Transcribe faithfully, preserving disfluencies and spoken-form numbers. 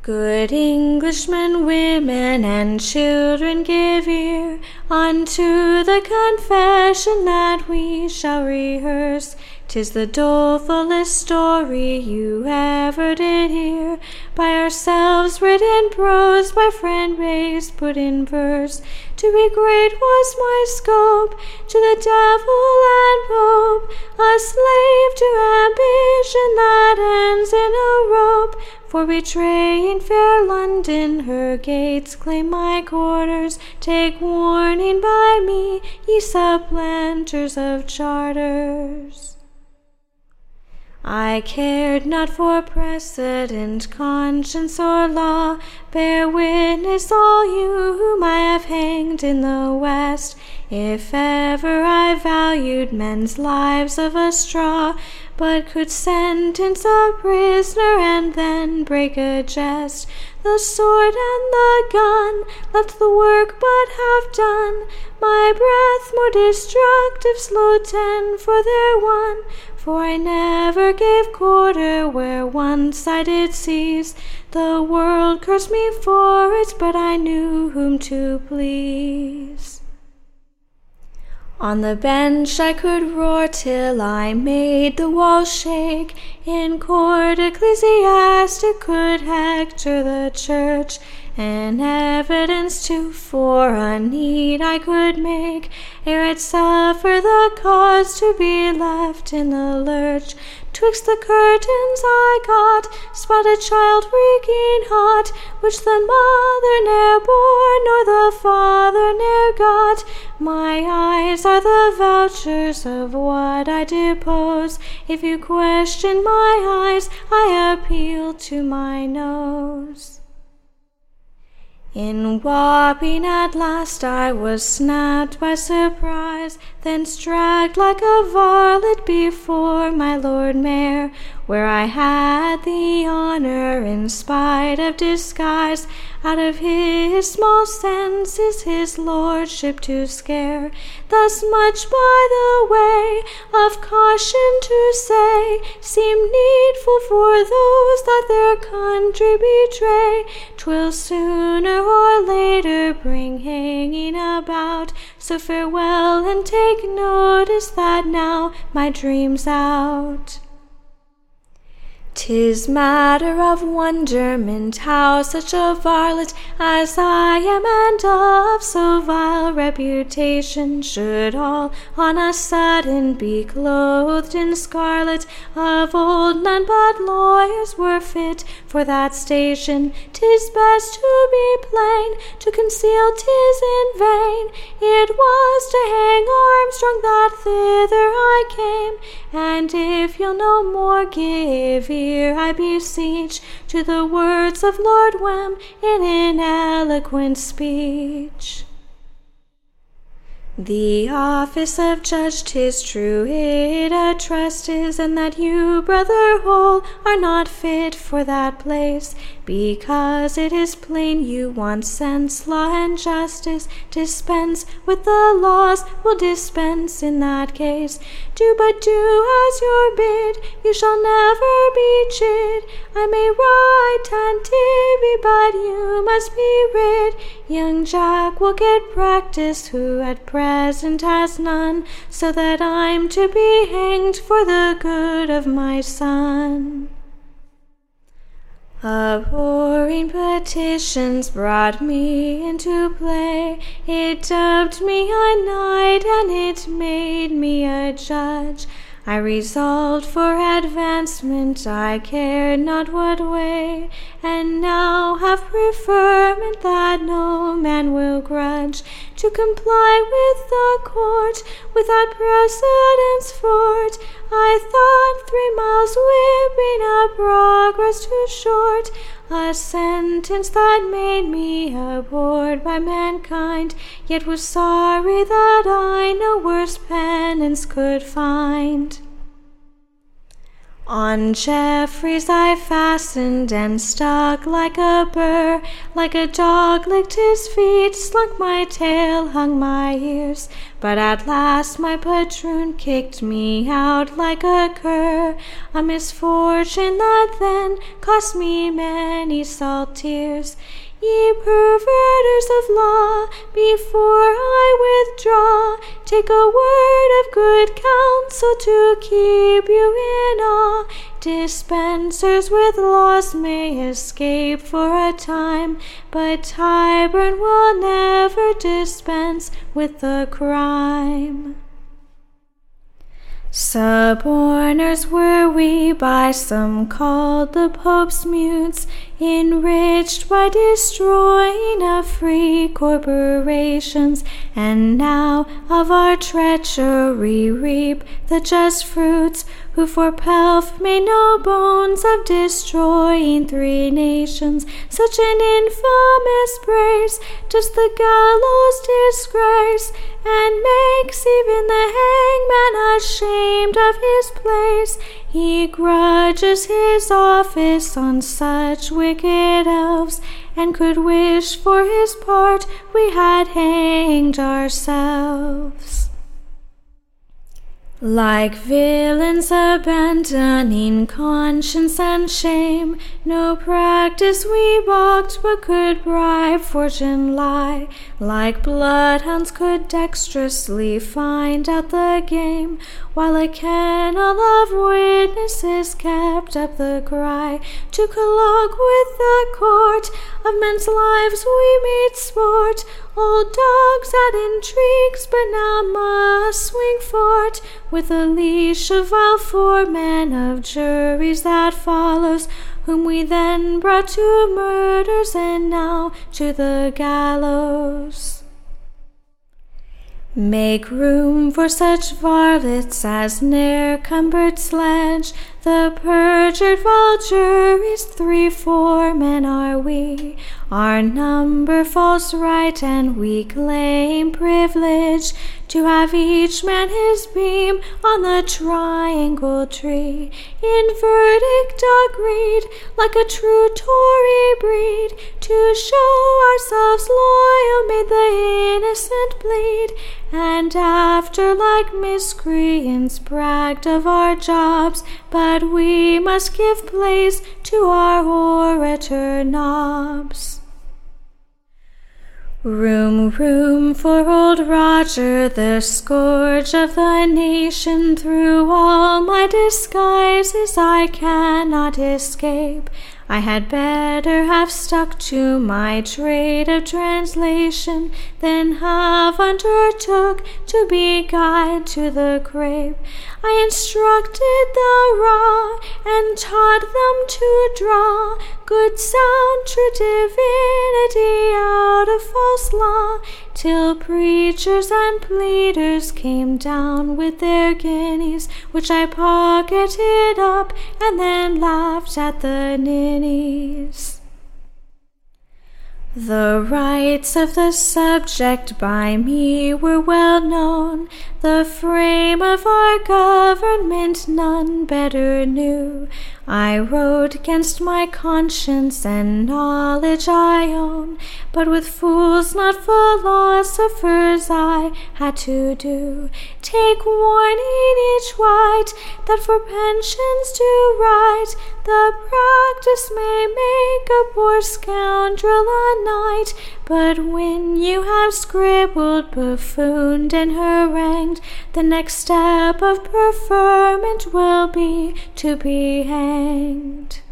Good Englishmen, women, and children, give ear unto the confession that we shall rehearse. 'Tis the dolefullest story you ever did hear, by ourselves writ in prose, by friend Bayes put in verse. To be great was my scope, to the devil and pope, a slave to ambition that ends in a rope. For betraying fair London, her gates claim my quarters. Take warning by me, ye supplanters of charters. I cared not for precedent, conscience, or law. Bear witness all you whom I have hanged in the West, if ever I valued men's lives of a straw, but could sentence a prisoner and then break a jest. The sword and the gun left the work but half done, my breath more destructive slew ten for their one. For I never gave quarter where once I did seize. The world cursed me for it, but I knew whom to please. On the bench I could roar till I made the walls shake. In court ecclesiastic could hector the church. An evidence too for a need I could make, ere I'd suffer the cause to be left in the lurch. Twixt the curtains I got, spied a child reeking hot, which the mother ne'er bore, nor the father ne'er got. My eyes are the vouchers of what I depose. If you question my eyes, I appeal to my nose. In Wapping at last I was snapped by surprise, thence dragged like a varlet before my Lord Mayor, where I had the honour, in spite of disguise, out of his small senses his lordship to scare. Thus much by the way of caution to say, seemed needful for those that their country betray. 'Twill sooner or later bring hanging about, so farewell and take notice that now my dream's out. 'Tis matter of wonderment how such a varlet as I am, and of so vile reputation, should all on a sudden be clothed in scarlet. Of old none but lawyers were fit for that station. 'Tis best to be plain, to conceal 'tis in vain. It was to hang Armstrong that thither I came, and if you'll no more give ear, I beseech, to the words of Lord Wem in an eloquent speech. The office of judge, 'tis true, it a trust is, and that you, brother Hole, are not fit for that place, because it is plain you want sense, law, and justice. Dispense with the laws, will dispense in that case. Do but do as you're bid, you shall never be chid. I may write Tantivy, but you must be rid. Young Jack will get practice, who at present has none, so that I'm to be hanged for the good of my son. Abhorring petitions brought me into play. It dubbed me a knight, and it made me a judge. I resolved for advancement, I cared not what way, and now have preferment that no man will grudge, to comply with the court without precedence fort. I thought three miles whipping a progress too short, a sentence that made me abhorred by mankind, yet was sorry that I no worse penance could find. On Jeffreys I fastened and stuck like a burr, like a dog licked his feet, slunk my tail, hung my ears, but at last my patroon kicked me out like a cur, a misfortune that then cost me many salt tears. Ye perverters of law, before I withdraw, take a word of good counsel to keep you in awe. Dispensers with laws may escape for a time, but Tyburn will never dispense with the crime. Suborners were we by some called the Pope's mutes, enriched by destroying of free corporations, and now of our treachery reap the just fruits, who for pelf made no bones of destroying three nations. Such an infamous praise does the gallows disgrace, and makes even the hangman ashamed of his place. He grudges his office on such wicked elves, and could wish for his part we had hanged ourselves. Like villains abandoning conscience and shame, no practice we balked but could bribe fortune lie. Like bloodhounds could dexterously find out the game, while a kennel of witnesses kept up the cry. To collogue with the court of men's lives we made sport, old dogs at intrigues, but now must swing fort. With a leash of vile foremen of juries that follows, whom we then brought to murders and now to the gallows. Make room for such varlets as ne'er cumbered sledge, the perjured vile juries, three foremen are we. Our number false right, and we claim privilege to have each man his beam on the triangle tree. In verdict agreed, like a true Tory breed, to show ourselves loyal made the innocent bleed, and after like miscreants bragged of our jobs, but we must give place to our orator knobs. Room, room for old Roger, the scourge of the nation. Through all my disguises I cannot escape. I had better have stuck to my trade of translation than have undertook to be guide to the grave. I instructed the raw and taught them to draw good sound true divinity out of false law, till preachers and pleaders came down with their guineas, which I pocketed up and then laughed at the ninnies. The rights of the subject by me were well known, the frame of our government none better knew. I wrote against my conscience and knowledge I own, but with fools not philosophers I had to do. Take warning each white, that for pensions to write, the practice may make a poor scoundrel a knight. But when you have scribbled, buffooned, and harangued, the next step of preferment will be to be hanged.